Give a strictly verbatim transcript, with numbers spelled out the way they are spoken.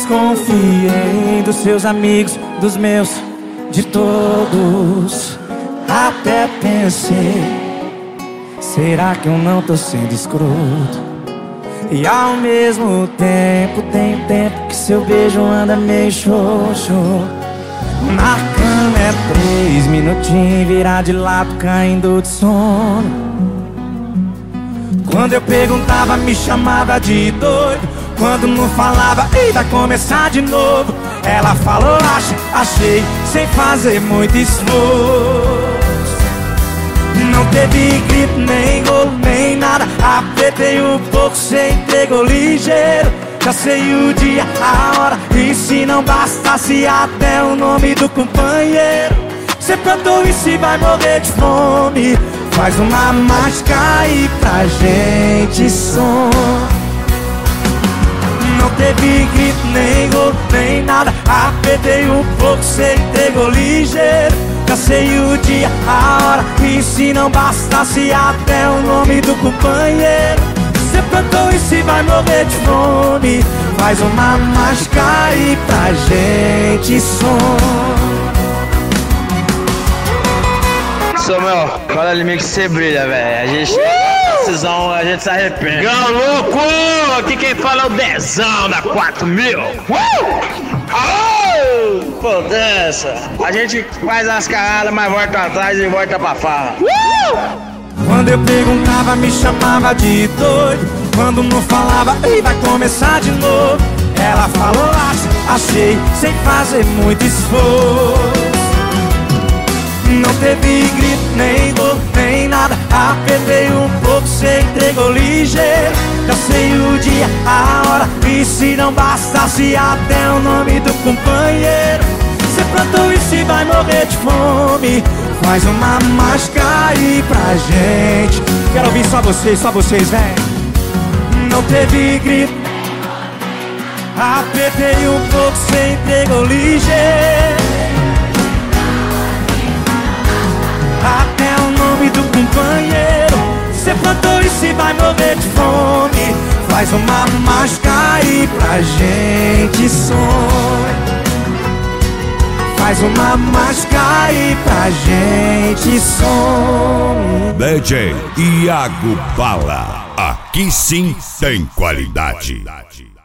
Desconfiei dos seus amigos, dos meus, de todos. Até pensei, será que eu não tô sendo escroto? E ao mesmo tempo, tem tempo que seu beijo anda meio xoxo. Na cama é três minutinhos, virar de lado, caindo de sono. Quando eu perguntava, me chamava de doido. Quando não falava, ei, vai começar de novo. Ela falou, acha, achei, sem fazer muito esforço. Não teve grito, nem golo, nem nada. Apertei um pouco, cê entregou ligeiro. Já sei o dia, a hora, e se não bastasse até o nome do companheiro. Cê plantou e se vai morrer de fome. Faz uma mágica aí pra gente som. Não teve grito, nem gol, nem nada. Apertei um pouco, cê entregou ligeiro. Já sei o dia, a hora, e se não bastasse até o nome do companheiro. Cê plantou e se vai morrer de fome. Faz uma mágica aí pra gente som. Samuel, fala ali meio que você brilha, velho. A gente uh! decisão, a gente se arrepende. Louco! Aqui quem fala é o Dezão da quatro mil. Uh! Aô! Pô, dessa. A gente faz as cagadas, mas volta atrás e volta pra farra. Uh! Quando eu perguntava, me chamava de doido. Quando não falava, ei, vai começar de novo. Ela falou, acha, achei, sem fazer muito esforço. Não teve grito, nem gol, nem nada. Apertei um pouco, cê entregou ligeiro. Já sei o dia, a hora, e se não bastasse até o nome do companheiro. Cê plantou e se vai morrer de fome. Faz uma mágica aí pra gente. Quero ouvir só vocês, só vocês, vem. Não teve grito. Apertei um pouco, cê entregou ligeiro. Até o nome do companheiro. Cê plantou e se vai morrer de fome. Faz uma mágica aí pra gente sonhar. Faz uma mágica aí pra gente sonhar. D J Iago Bala, aqui sim tem qualidade.